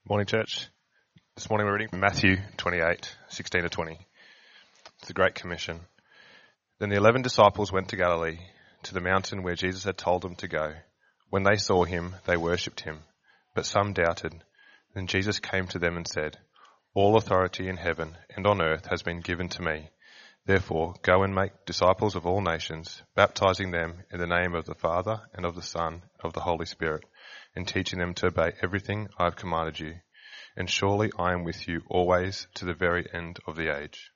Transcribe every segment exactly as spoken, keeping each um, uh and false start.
Morning, church. This morning we're reading from Matthew twenty-eight, sixteen to twenty. It's the Great Commission. Then the eleven disciples went to Galilee, to the mountain where Jesus had told them to go. When they saw him, they worshipped him, but some doubted. Then Jesus came to them and said, "All authority in heaven and on earth has been given to me. Therefore, go and make disciples of all nations, baptizing them in the name of the Father and of the Son and of the Holy Spirit, and teaching them to obey everything I have commanded you. And surely I am with you always to the very end of the age."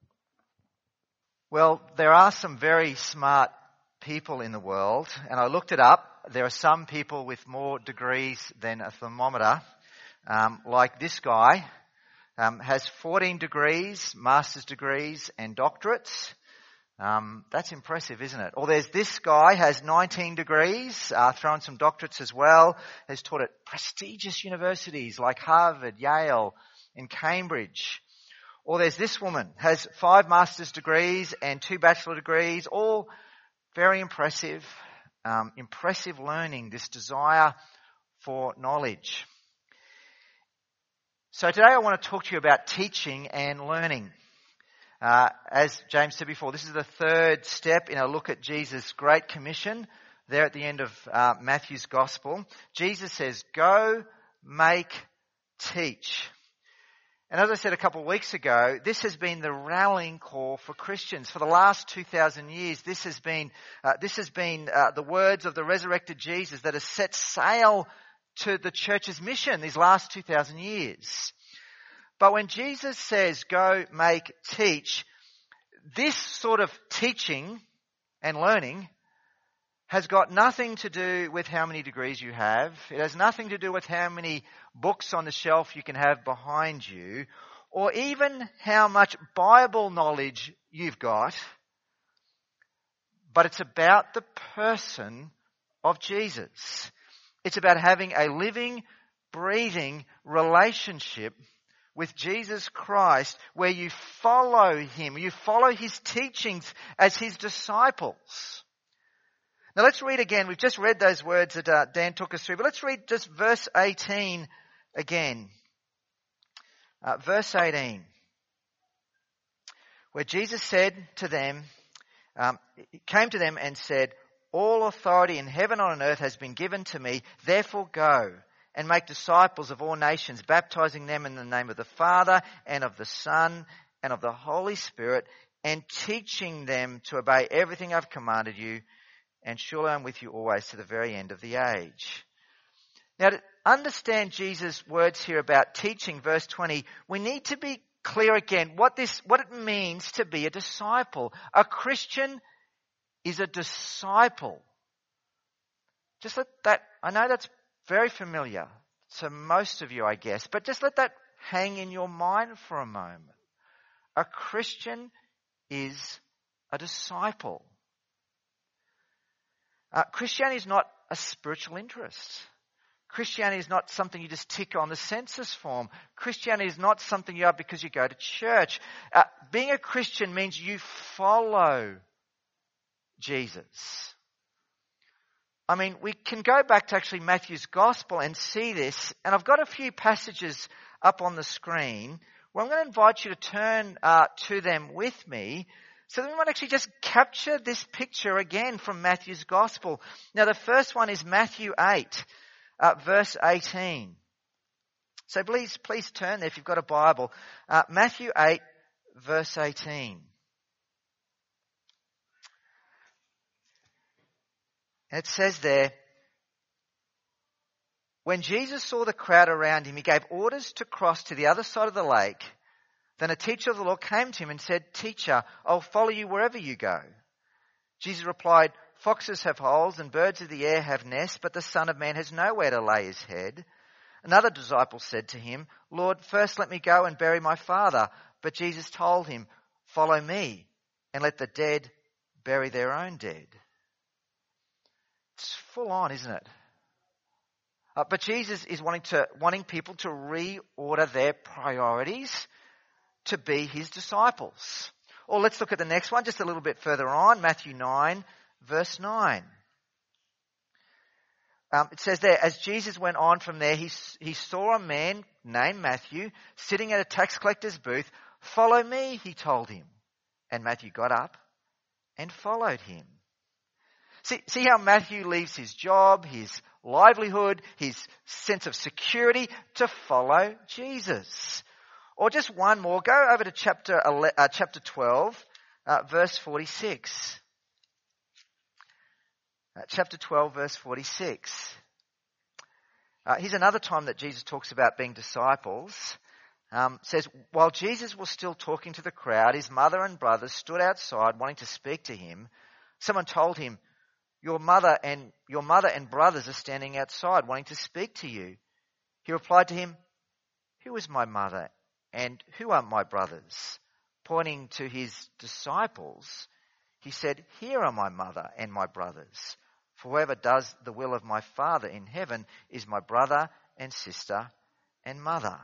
Well, there are some very smart people in the world, and I looked it up. There are some people with more degrees than a thermometer, um, like this guy. Um, has fourteen degrees, master's degrees and doctorates. Um, that's impressive, isn't it? Or there's this guy, has nineteen degrees, uh, thrown some doctorates as well, has taught at prestigious universities like Harvard, Yale and Cambridge. Or there's this woman, has five master's degrees and two bachelor degrees, all very impressive, um, impressive learning, this desire for knowledge. So today I want to talk to you about teaching and learning. Uh, as James said before, this is the third step in a look at Jesus' Great Commission there at the end of uh, Matthew's Gospel. Jesus says, "Go, make, teach." And as I said a couple of weeks ago, this has been the rallying call for Christians. For the last two thousand years, this has been, uh, this has been uh, the words of the resurrected Jesus that has set sail to the church's mission these last two thousand years. But when Jesus says, "Go, make, teach," this sort of teaching and learning has got nothing to do with how many degrees you have. It has nothing to do with how many books on the shelf you can have behind you, or even how much Bible knowledge you've got. But it's about the person of Jesus. It's about having a living, breathing relationship with Jesus Christ where you follow him, you follow his teachings as his disciples. Now let's read again. We've just read those words that uh, Dan took us through, but let's read just verse eighteen again. Uh, verse eighteen, where Jesus said to them, um, came to them and said, "All authority in heaven and on earth has been given to me. Therefore go and make disciples of all nations, baptizing them in the name of the Father and of the Son and of the Holy Spirit, and teaching them to obey everything I've commanded you. And surely I'm with you always to the very end of the age." Now, to understand Jesus' words here about teaching, verse twenty, we need to be clear again what this, what it means to be a disciple. A Christian is a disciple. Just let that, I know that's very familiar to most of you, I guess, but just let that hang in your mind for a moment. A Christian is a disciple. Uh, Christianity is not a spiritual interest. Christianity is not something you just tick on the census form. Christianity is not something you are because you go to church. Uh, being a Christian means you follow Jesus. I mean, we can go back to actually Matthew's Gospel and see this. And I've got a few passages up on the screen where I'm going to invite you to turn uh, to them with me so that we might actually just capture this picture again from Matthew's Gospel. Now, the first one is Matthew eight, uh, verse eighteen. So please, please turn there if you've got a Bible. Uh, Matthew eight, verse eighteen. It says there, "When Jesus saw the crowd around him, he gave orders to cross to the other side of the lake. Then a teacher of the law came to him and said, 'Teacher, I'll follow you wherever you go.' Jesus replied, 'Foxes have holes and birds of the air have nests, but the Son of Man has nowhere to lay his head.' Another disciple said to him, 'Lord, first let me go and bury my father.' But Jesus told him, 'Follow me and let the dead bury their own dead.'" It's full on, isn't it? Uh, but Jesus is wanting to wanting people to reorder their priorities to be his disciples. Or let's look at the next one just a little bit further on, Matthew nine, verse nine. Um, it says there, as Jesus went on from there, he, he saw a man named Matthew sitting at a tax collector's booth. Follow me, he told him. And Matthew got up and followed him. See, see how Matthew leaves his job, his livelihood, his sense of security to follow Jesus. Or just one more, go over to chapter, uh, chapter twelve, uh, verse forty-six. Uh, chapter twelve, verse forty-six. Uh, here's another time that Jesus talks about being disciples. Um, says, while Jesus was still talking to the crowd, his mother and brothers stood outside wanting to speak to him. Someone told him, your mother and your mother and brothers are standing outside wanting to speak to you. He replied to him, who is my mother and who are my brothers? Pointing to his disciples, he said, here are my mother and my brothers. For whoever does the will of my Father in heaven is my brother and sister and mother.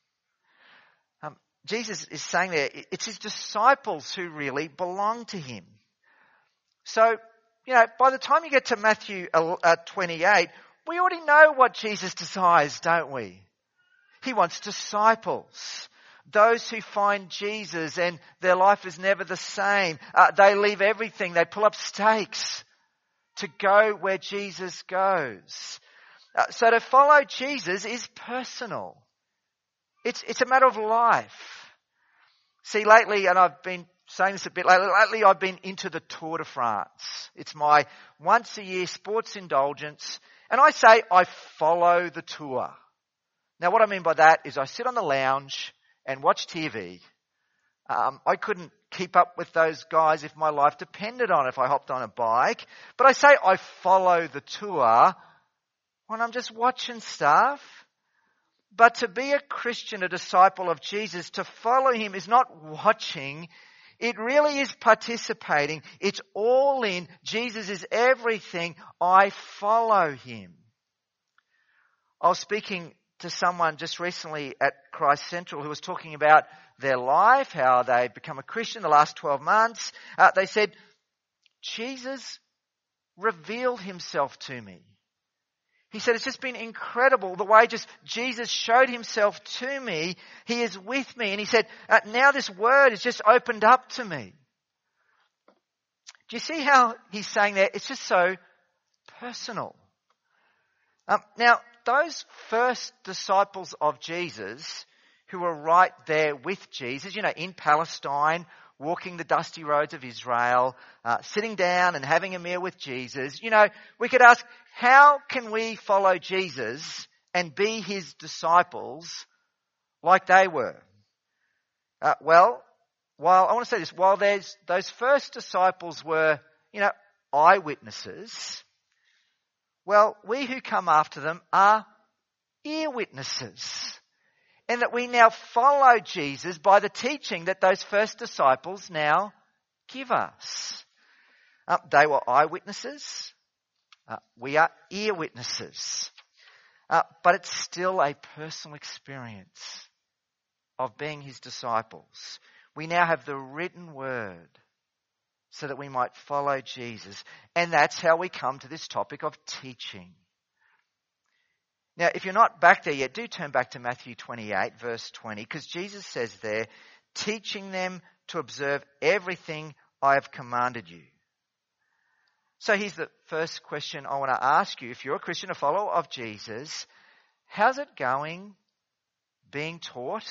Um, Jesus is saying there, it's his disciples who really belong to him. So, you know, by the time you get to Matthew twenty-eight, we already know what Jesus desires, don't we? He wants disciples. Those who find Jesus and their life is never the same. Uh, they leave everything. They pull up stakes to go where Jesus goes. Uh, so to follow Jesus is personal. It's, it's a matter of life. See, lately, and I've been saying this a bit lately, lately I've been into the Tour de France. It's my once a year sports indulgence. And I say I follow the tour. Now what I mean by that is I sit on the lounge and watch T V. Um, I couldn't keep up with those guys if my life depended on it, if I hopped on a bike. But I say I follow the tour when I'm just watching stuff. But to be a Christian, a disciple of Jesus, to follow him is not watching. It really is participating. It's all in. Jesus is everything. I follow him. I was speaking to someone just recently at Christ Central who was talking about their life, how they've become a Christian the last twelve months. Uh, they said, Jesus revealed himself to me. He said, it's just been incredible the way just Jesus showed himself to me. He is with me. And he said, uh, now this word is just opened up to me. Do you see how he's saying that? It's just so personal. Um, now, those first disciples of Jesus who were right there with Jesus, you know, in Palestine, walking the dusty roads of Israel, uh, sitting down and having a meal with Jesus, you know, we could ask, how can we follow Jesus and be his disciples like they were? Uh, well, while I want to say this, while there's those first disciples were, you know, eyewitnesses, well, we who come after them are ear witnesses. And that we now follow Jesus by the teaching that those first disciples now give us. Uh, they were eyewitnesses. Uh, we are ear witnesses. Uh, but it's still a personal experience of being his disciples. We now have the written word so that we might follow Jesus. And that's how we come to this topic of teaching. Now, if you're not back there yet, do turn back to Matthew twenty-eight, verse twenty, because Jesus says there, teaching them to observe everything I have commanded you. So here's the first question I want to ask you. If you're a Christian, a follower of Jesus, how's it going being taught?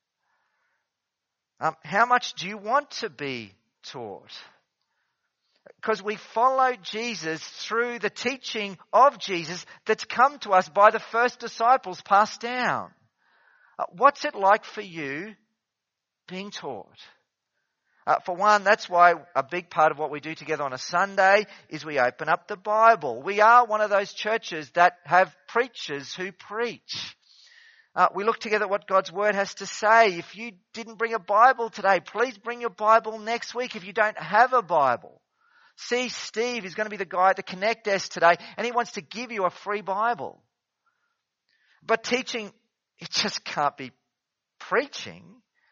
Um, how much do you want to be taught? Because we follow Jesus through the teaching of Jesus that's come to us by the first disciples passed down. Uh, what's it like for you being taught? Uh, for one, that's why a big part of what we do together on a Sunday is we open up the Bible. We are one of those churches that have preachers who preach. Uh, we look together at what God's Word has to say. If you didn't bring a Bible today, please bring your Bible next week if you don't have a Bible. See Steve, he's going to be the guy at the Connect desk today, and he wants to give you a free Bible. But teaching, it just can't be preaching.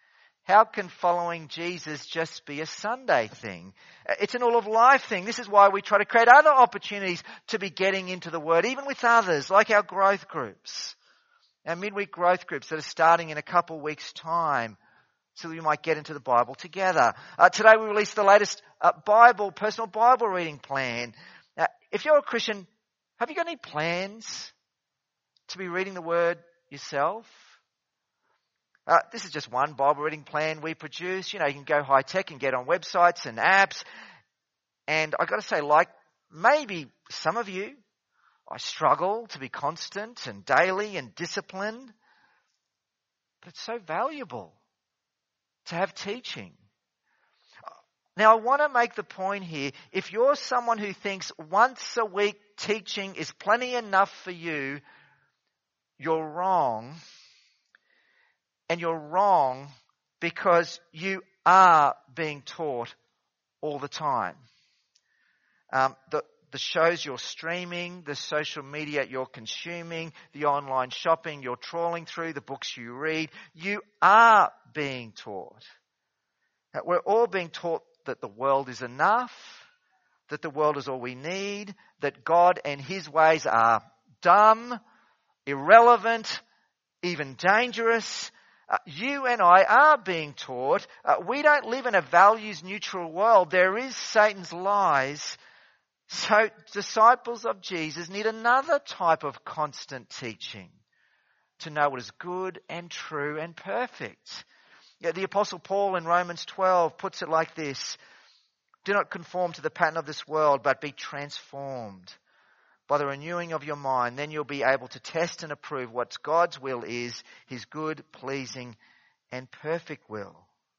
how can following Jesus just be a Sunday thing? It's an all of life thing. This is why we try to create other opportunities to be getting into the Word, even with others, like our growth groups, our midweek growth groups that are starting in a couple weeks' time, so that we might get into the Bible together. Uh, today we released the latest uh, Bible, personal Bible reading plan. Now, if you're a Christian, have you got any plans to be reading the Word yourself? Uh, this is just one Bible reading plan we produce. You know, you can go high tech and get on websites and apps. And I've got to say, like maybe some of you, I struggle to be constant and daily and disciplined. But it's so valuable to have teaching. Now, I want to make the point here, if you're someone who thinks once a week teaching is plenty enough for you, you're wrong. And you're wrong because you are being taught all the time. Um, the, the shows you're streaming, the social media you're consuming, the online shopping you're trawling through, the books you read, you are being taught. We're all being taught that the world is enough, that the world is all we need, that God and His ways are dumb, irrelevant, even dangerous. Uh, you and I are being taught. Uh, we don't live in a values-neutral world. There is Satan's lies. So disciples of Jesus need another type of constant teaching to know what is good and true and perfect. Yeah, the Apostle Paul in Romans twelve puts it like this: do not conform to the pattern of this world, but be transformed by the renewing of your mind. Then you'll be able to test and approve what God's will is, His good, pleasing, and perfect will.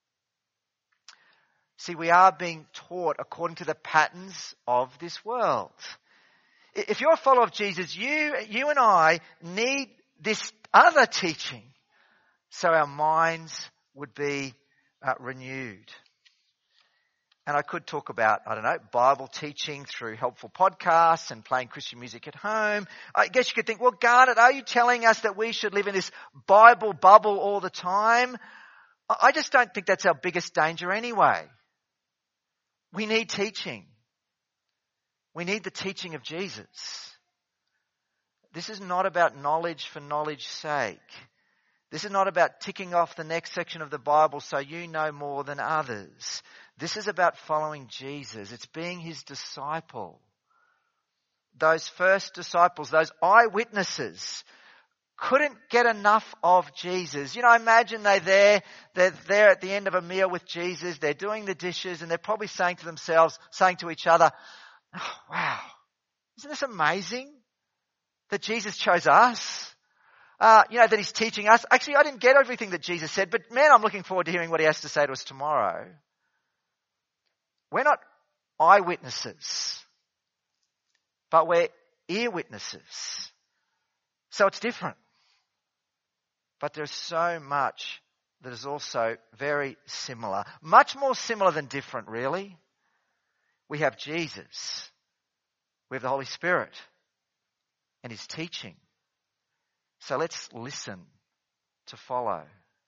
See, we are being taught according to the patterns of this world. If you're a follower of Jesus, you, you and I need this other teaching so our minds would be uh, renewed. And I could talk about, I don't know, Bible teaching through helpful podcasts and playing Christian music at home. I guess you could think, well, Garnet, are you telling us that we should live in this Bible bubble all the time? I just don't think that's our biggest danger anyway. We need teaching. We need the teaching of Jesus. This is not about knowledge for knowledge's sake. This is not about ticking off the next section of the Bible so you know more than others. This is about following Jesus. It's being His disciple. Those first disciples, those eyewitnesses, couldn't get enough of Jesus. You know, imagine they're there, they're there at the end of a meal with Jesus, they're doing the dishes, and they're probably saying to themselves, saying to each other, oh, wow, isn't this amazing that Jesus chose us? Uh, you know, that He's teaching us. Actually, I didn't get everything that Jesus said, but man, I'm looking forward to hearing what He has to say to us tomorrow. We're not eyewitnesses, but we're ear witnesses. So it's different. But there's so much that is also very similar. Much more similar than different, really. We have Jesus. We have the Holy Spirit and His teaching. So let's listen to follow.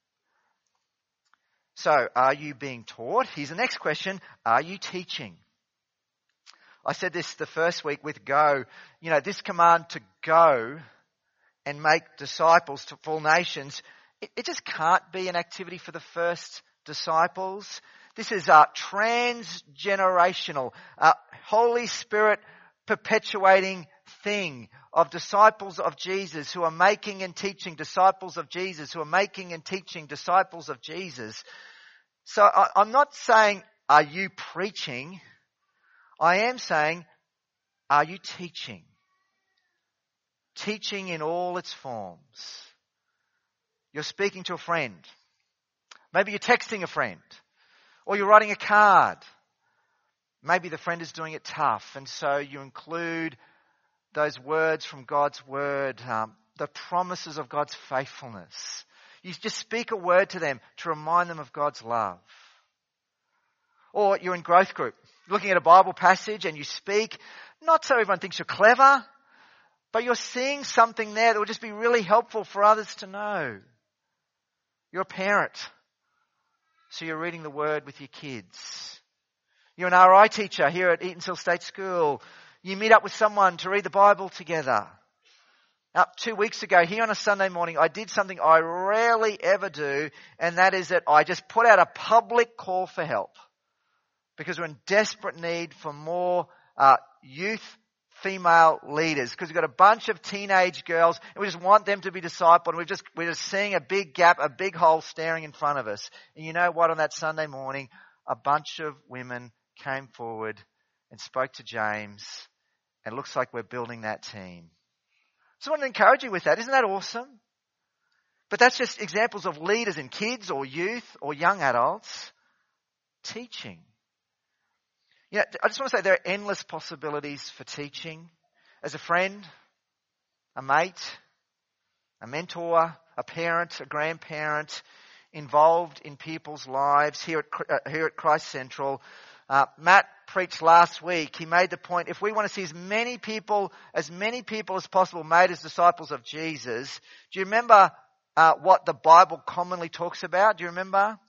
So, are you being taught? Here's the next question. Are you teaching? I said this the first week with go. You know, this command to go and make disciples to full nations, it, it just can't be an activity for the first disciples. This is a transgenerational, uh, Holy Spirit perpetuating thing of disciples of Jesus who are making and teaching disciples of Jesus, who are making and teaching disciples of Jesus. So I, I'm not saying, are you preaching? I am saying, are you teaching? Teaching in all its forms. You're speaking to a friend. Maybe you're texting a friend. Or you're writing a card. Maybe the friend is doing it tough, and so you include those words from God's word, um, the promises of God's faithfulness. You just speak a word to them to remind them of God's love. Or you're in growth group, looking at a Bible passage, and you speak, not so everyone thinks you're clever, but you're seeing something there that will just be really helpful for others to know. You're a parent. So you're reading the Word with your kids. You're an R I teacher here at Eatanswill State School. You meet up with someone to read the Bible together. Now, two weeks ago, here on a Sunday morning, I did something I rarely ever do, and that is that I just put out a public call for help. Because we're in desperate need for more uh, youth female leaders. Because we've got a bunch of teenage girls, and we just want them to be discipled. And we're just, we're just seeing a big gap, a big hole staring in front of us. And you know what? On that Sunday morning, a bunch of women came forward and spoke to James. And it looks like we're building that team. So I want to encourage you with that. Isn't that awesome? But that's just examples of leaders and kids or youth or young adults teaching. You know, I just want to say there are endless possibilities for teaching. As a friend, a mate, a mentor, a parent, a grandparent, involved in people's lives here at, uh, here at Christ Central. Uh, Matt preached last week. He made the point, if we want to see as many people, as many people as possible made as disciples of Jesus, do you remember uh, what the Bible commonly talks about? Do you remember?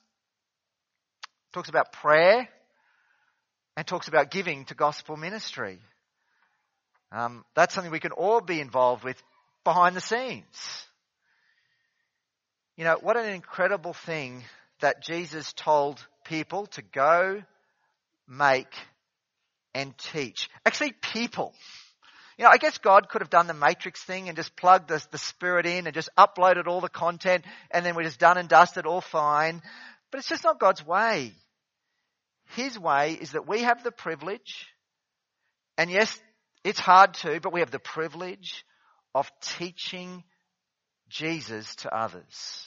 It talks about prayer and talks about giving to gospel ministry. Um, that's something we can all be involved with behind the scenes. You know, what an incredible thing that Jesus told people to go, make, and teach. Actually, people. You know, I guess God could have done the Matrix thing and just plugged the, the Spirit in and just uploaded all the content and then we're just done and dusted, all fine. But it's just not God's way. His way is that we have the privilege, and yes, it's hard too, but we have the privilege of teaching Jesus to others.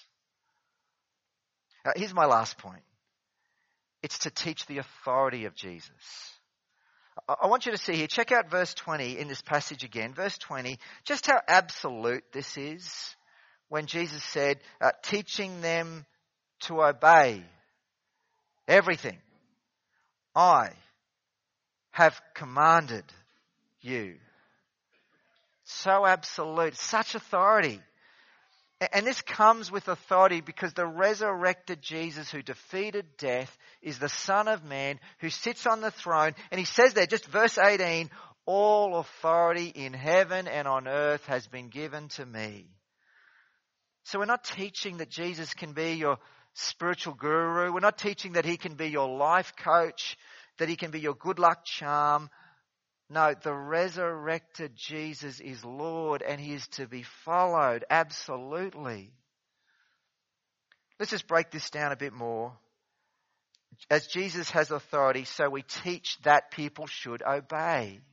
Now, here's my last point. It's to teach the authority of Jesus. I want you to see here, check out verse twenty in this passage again. Verse twenty, just how absolute this is when Jesus said, uh, teaching them to obey everything I have commanded you. So absolute, such authority. And this comes with authority because the resurrected Jesus who defeated death is the Son of Man who sits on the throne. And he says there, just verse eighteen, all authority in heaven and on earth has been given to me. So we're not teaching that Jesus can be your spiritual guru. We're not teaching that he can be your life coach, that he can be your good luck charm. No, the resurrected Jesus is Lord and he is to be followed, absolutely. Let's just break this down a bit more. As Jesus has authority, so we teach that people should obey.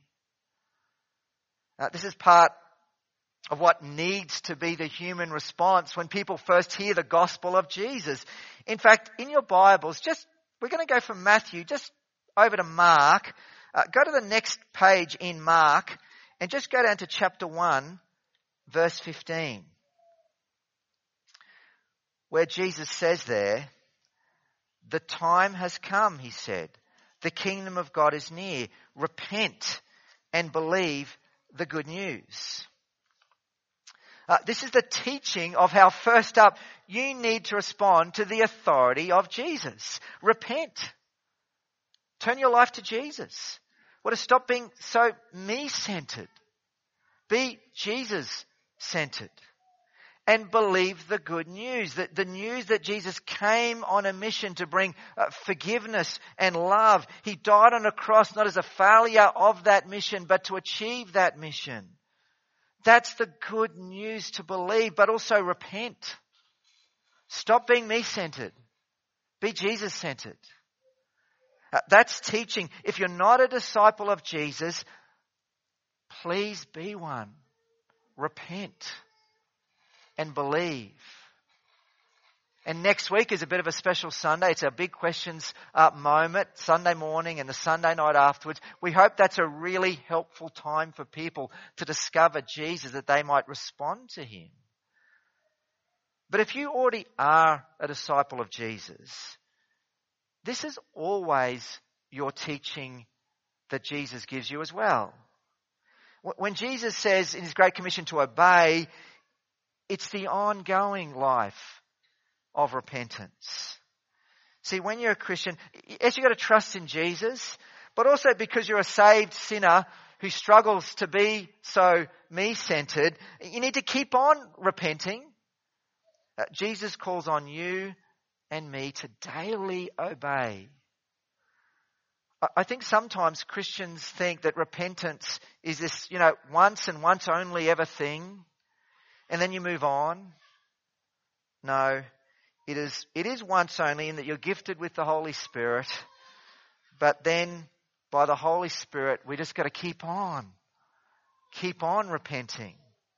Now, this is part of what needs to be the human response when people first hear the gospel of Jesus. In fact, in your Bibles, just we're going to go from Matthew just over to Mark. Uh, go to the next page in Mark and just go down to chapter one, verse fifteen. Where Jesus says there, the time has come, he said. The kingdom of God is near. Repent and believe the good news. Uh, this is the teaching of how, first up, you need to respond to the authority of Jesus. Repent. Turn your life to Jesus. Well, to stop being so me-centered. Be Jesus-centered. And believe the good news. The, the news that Jesus came on a mission to bring uh, forgiveness and love. He died on a cross not as a failure of that mission, but to achieve that mission. That's the good news to believe, but also repent. Stop being me-centered. Be Jesus-centered. Uh, that's teaching. If you're not a disciple of Jesus, please be one. Repent and believe. And next week is a bit of a special Sunday. It's our Big Questions uh, moment, Sunday morning and the Sunday night afterwards. We hope that's a really helpful time for people to discover Jesus, that they might respond to him. But if you already are a disciple of Jesus, this is always your teaching that Jesus gives you as well. When Jesus says in his Great Commission to obey, it's the ongoing life of repentance. See, when you're a Christian, yes, you've got to trust in Jesus, but also because you're a saved sinner who struggles to be so me-centered, you need to keep on repenting. Uh, Jesus calls on you and me to daily obey. I, I think sometimes Christians think that repentance is this, you know, once and once only ever thing, and then you move on. No, it is, it is once only in that you're gifted with the Holy Spirit, but then by the Holy Spirit, we just got to keep on. Keep on repenting.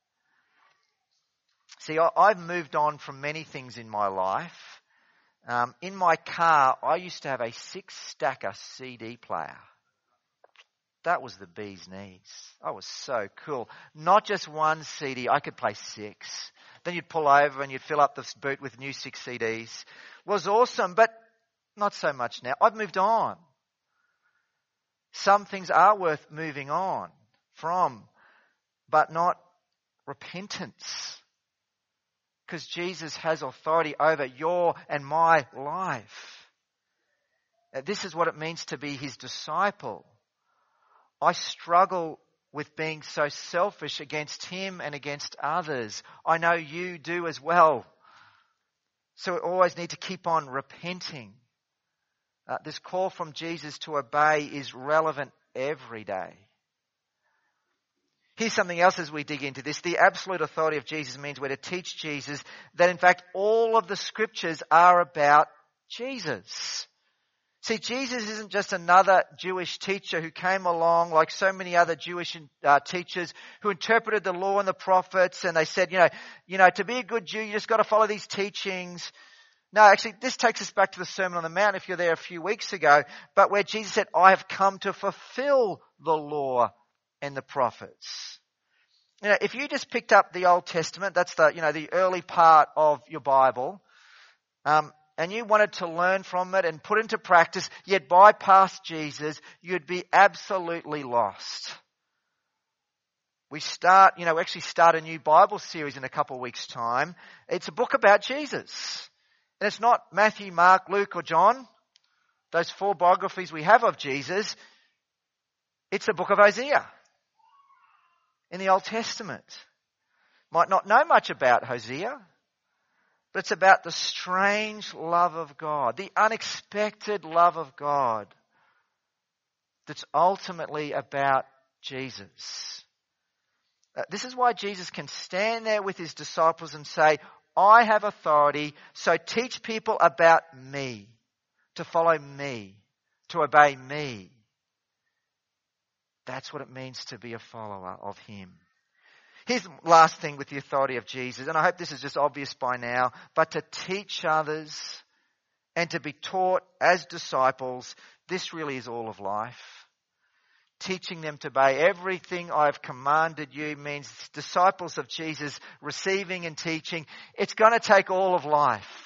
See, I, I've moved on from many things in my life. Um, in my car, I used to have a six-stacker C D player. That was the bee's knees. That was so cool. Not just one C D, I could play six. Then you'd pull over and you'd fill up the boot with new six C Ds. It was awesome, but not so much now. I've moved on. Some things are worth moving on from, but not repentance. Because Jesus has authority over your and my life. This is what it means to be his disciple. I struggle with being so selfish against him and against others. I know you do as well. So we always need to keep on repenting. Uh, this call from Jesus to obey is relevant every day. Here's something else as we dig into this. The absolute authority of Jesus means we're to teach Jesus that in fact all of the scriptures are about Jesus. See, Jesus isn't just another Jewish teacher who came along like so many other Jewish uh, teachers who interpreted the law and the prophets, and they said, you know, you know, to be a good Jew, you just got to follow these teachings. No, actually, this takes us back to the Sermon on the Mount if you're there a few weeks ago, but where Jesus said, I have come to fulfill the law and the prophets. You know, if you just picked up the Old Testament, that's the, you know, the early part of your Bible, um, and you wanted to learn from it and put into practice, yet bypass Jesus, you'd be absolutely lost. We start, you know, we actually start a new Bible series in a couple of weeks' time. It's a book about Jesus. And it's not Matthew, Mark, Luke, or John, those four biographies we have of Jesus. It's the book of Hosea in the Old Testament. Might not know much about Hosea, but it's about the strange love of God, the unexpected love of God that's ultimately about Jesus. Uh, this is why Jesus can stand there with his disciples and say, I have authority, so teach people about me, to follow me, to obey me. That's what it means to be a follower of him. Here's the last thing with the authority of Jesus, and I hope this is just obvious by now, but to teach others and to be taught as disciples, this really is all of life. Teaching them to obey everything I've commanded you means disciples of Jesus receiving and teaching. It's going to take all of life.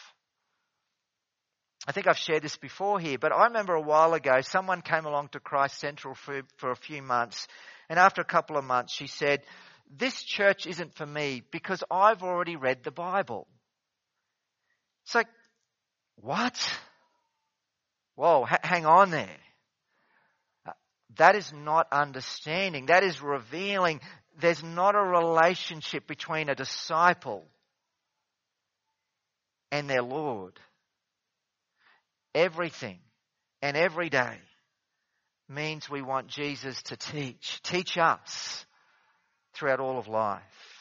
I think I've shared this before here, but I remember a while ago someone came along to Christ Central for, for a few months, and after a couple of months she said, this church isn't for me because I've already read the Bible. It's like, what? Whoa, ha- hang on there. That is not understanding. That is revealing there's not a relationship between a disciple and their Lord. Everything and every day means we want Jesus to teach. Teach us throughout all of life.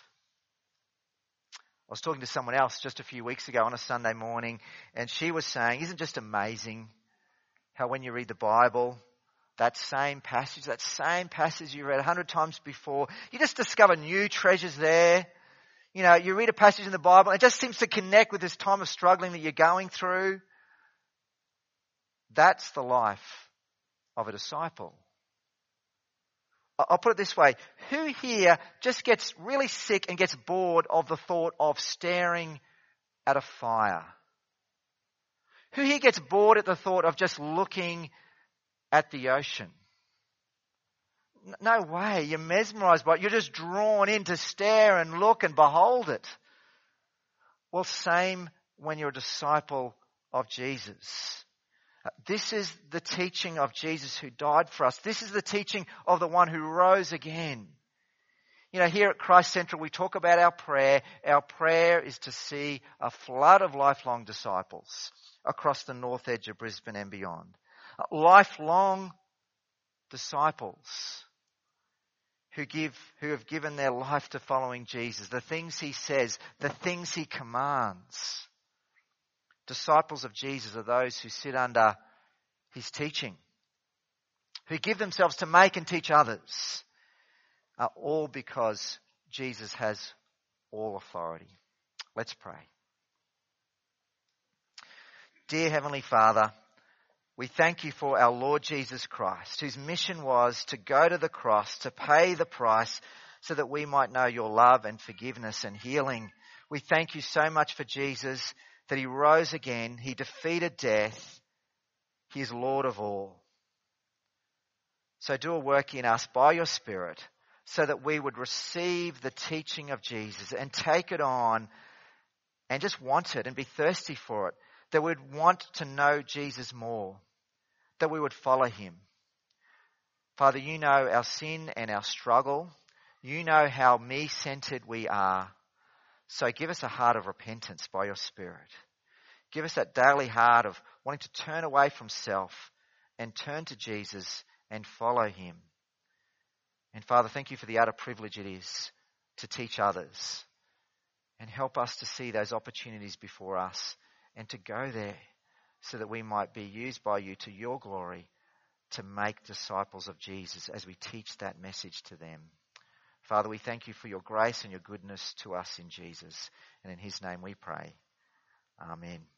I was talking to someone else just a few weeks ago on a Sunday morning, and she was saying, isn't it just amazing how when you read the Bible, that same passage, that same passage you read a hundred times before, you just discover new treasures there. You know, you read a passage in the Bible, and it just seems to connect with this time of struggling that you're going through. That's the life of a disciple. I'll put it this way. Who here just gets really sick and gets bored of the thought of staring at a fire? Who here gets bored at the thought of just looking at the ocean? No way. You're mesmerized by it. You're just drawn in to stare and look and behold it. Well, same when you're a disciple of Jesus. Uh, This is the teaching of Jesus who died for us. This is the teaching of the one who rose again. You know, here at Christ Central, we talk about our prayer. Our prayer is to see a flood of lifelong disciples across the north edge of Brisbane and beyond. Uh, Lifelong disciples who give, who have given their life to following Jesus, the things he says, the things he commands. Disciples of Jesus are those who sit under his teaching, who give themselves to make and teach others, uh, all because Jesus has all authority. Let's pray. Dear Heavenly Father, we thank you for our Lord Jesus Christ, whose mission was to go to the cross, to pay the price so that we might know your love and forgiveness and healing. We thank you so much for Jesus, that he rose again, he defeated death, he is Lord of all. So do a work in us by your Spirit so that we would receive the teaching of Jesus and take it on and just want it and be thirsty for it. That we'd want to know Jesus more, that we would follow him. Father, you know our sin and our struggle. You know how me-centered we are. So give us a heart of repentance by your Spirit. Give us that daily heart of wanting to turn away from self and turn to Jesus and follow him. And Father, thank you for the utter privilege it is to teach others. And help us to see those opportunities before us and to go there so that we might be used by you to your glory to make disciples of Jesus as we teach that message to them. Father, we thank you for your grace and your goodness to us in Jesus. And in his name we pray. Amen.